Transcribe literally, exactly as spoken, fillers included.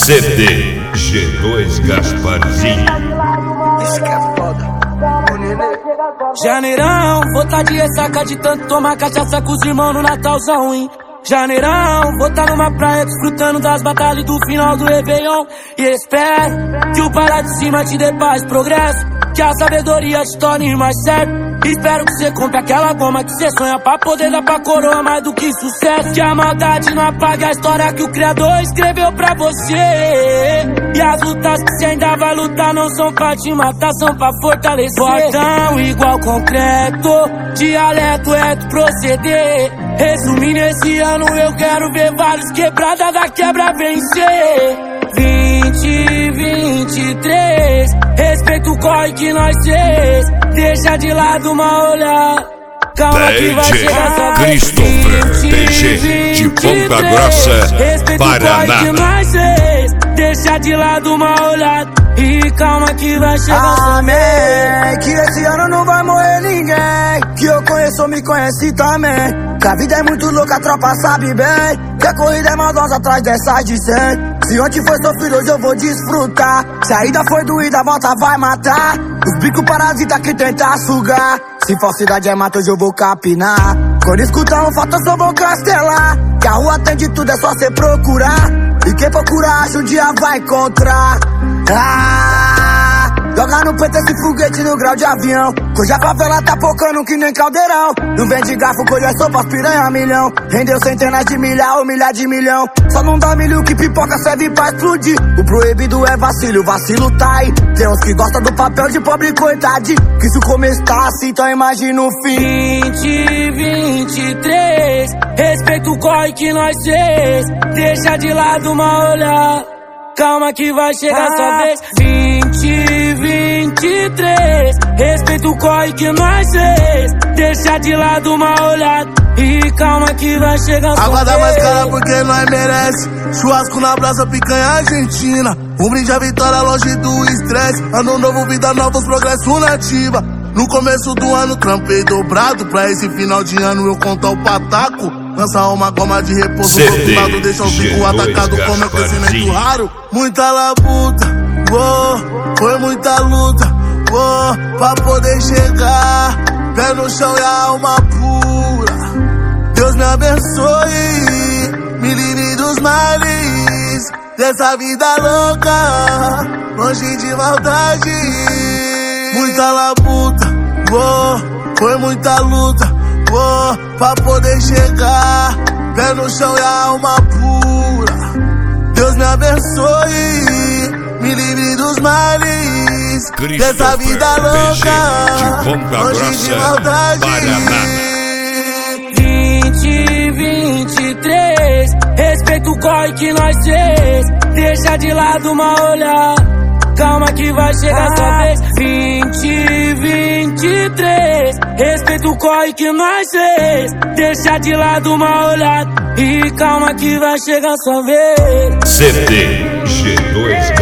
C D G dois Gasparzinho. Isso que é foda. Janeirão, vou tá de ressaca de tanto tomar cachaça com os irmãos no Natalzão, hein? Janeirão, vou tá numa praia desfrutando das batalhas do final do Réveillon. E espero que o para de cima te dê paz, progresso, que a sabedoria te torne mais certo. Espero que você compre aquela goma que você sonha pra poder dar pra coroa mais do que sucesso. Que a maldade não apague a história que o Criador escreveu pra você. E as lutas que você ainda vai lutar não são pra te matar, são pra fortalecer. Fortão igual concreto, dialeto é do proceder. Resumindo, esse ano eu quero ver vários quebradas da quebra vencer. Vinte, vinte e três, respeita o corre que nós fez. Deixa de lado uma olhar, calma que vai chegar sua vez. Christopher D G de Ponta Grossa, respeita o corre que nós fez. Deixa de lado uma olhada e calma que vai chegar sua Amém. vez. Que esse ano não vai morrer ninguém, que eu conheço ou me conhece também. Que a vida é muito louca, a tropa sabe bem. Que a corrida é maldosa atrás dessas de cem. Se ontem foi sofrido, hoje eu vou desfrutar. Se a ida foi doída, a volta vai matar. Os bicos parasitas que tentam sugar. Se falsidade é mata, hoje eu vou capinar. Quando escutar um fato, eu só vou castelar. Que a rua tem de tudo, é só cê procurar. E quem procura acha, um dia vai encontrar. Ah, joga no peito esse foguete no grau de avião. Que hoje a favela tá focando que nem caldeirão. Não vende garfo, que hoje é sopa, piranha milhão. Rendeu centenas de milhar ou milhar de milhão. Só não dá milho que pipoca serve pra explodir. O proibido é vacilo, o vacilo tá aí. Tem uns que gostam do papel de pobre coitadinho. Que se o começo tá assim, então imagina o fim. Vinte, vinte e três, respeita o corre que nós fez. Deixa de lado uma olhar, calma que vai chegar ah. sua vez. Vinte, vinte e três, respeita o corre que nós fez. Deixa de lado uma olhada e calma que vai chegar sua Água vez. dá mais cara porque nós merece. Churrasco na brasa, picanha argentina. Um brinde à vitória longe do estresse. Ano novo, vida nova, os progresso nativa. No começo do ano trampei dobrado. Pra esse final de ano eu contar o pataco. Lança uma goma de repouso do lado, deixa o bico atacado com meu crescimento raro. Muita labuta, oh, foi muita luta, oh, pra poder chegar. Pé no chão e a alma pura. Deus me abençoe, me livre dos males dessa vida louca, longe de maldade. Muita labuta, oh, foi muita luta, oh, pra poder chegar. Pé no chão e a alma pura. Deus me abençoe, me livre dos males dessa vida louca, longe de maldade. Vinte, vinte e três, respeita o corre que nós fez. Deixa de lado uma olhar, calma que vai chegar sua ah. vez. Vinte, vinte e três, respeita o corre que nós fez. Deixa de lado uma olhada e calma que vai chegar sua vez. C D G dois